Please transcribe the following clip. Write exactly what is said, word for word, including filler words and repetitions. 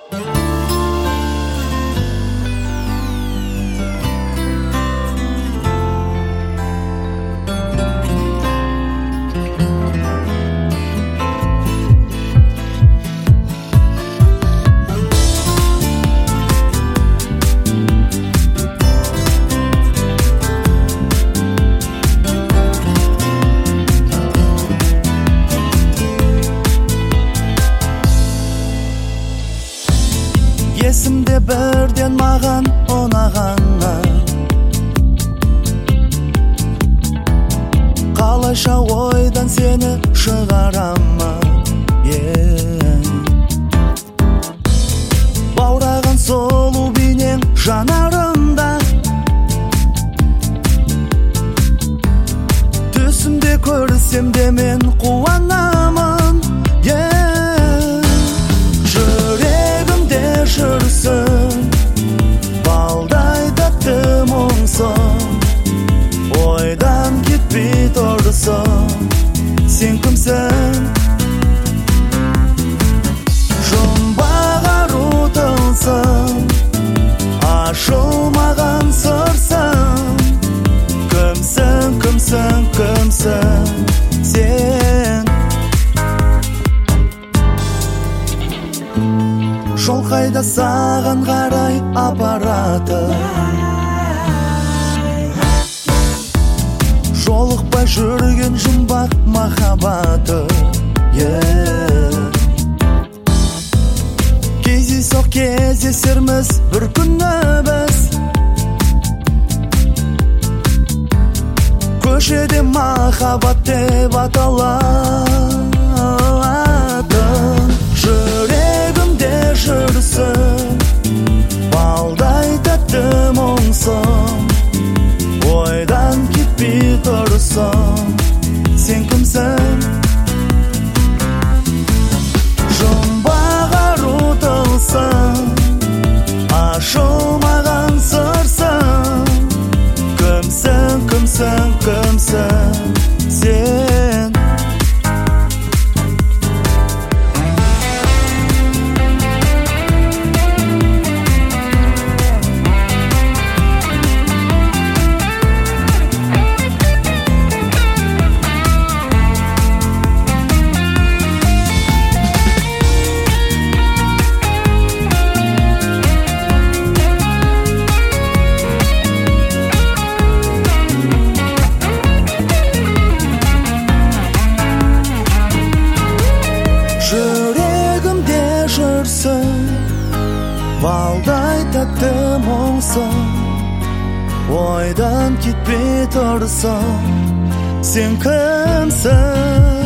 Есімде бірден маған ұнағаны, қалайша ойдан сені шығарама, баураған сұлу бейнең жанарымда, түсімде көрсем де мен қуанамын. Жүрегімде жүрсің, балдай тәтті мұңсың, ойдан кетпей тұрсың, сен кімсің? Жұмбақ ару тылсың, ашылмаған сырсың, кімсің, кімсің, кімсің сен? Жол қайда саған қарай апарады, жолықпай жүрген жұмбақ махаббаты. Кездейсоқ кездесерміз бір күні біз, көшеде махаббат деп аталады. Жүрегімде жүрсің, балдай тәтті мұңсың, ойдан кетпей тұрсың, сен кімсің? Жұмбақ ару тылсың, ашылмаған сырсың, кімсің, кімсің, кімсің сен? Жүрегімде жүрсің, балдай тәтті мұңсың, ойдан кетпей тұрсың, сен кімсің?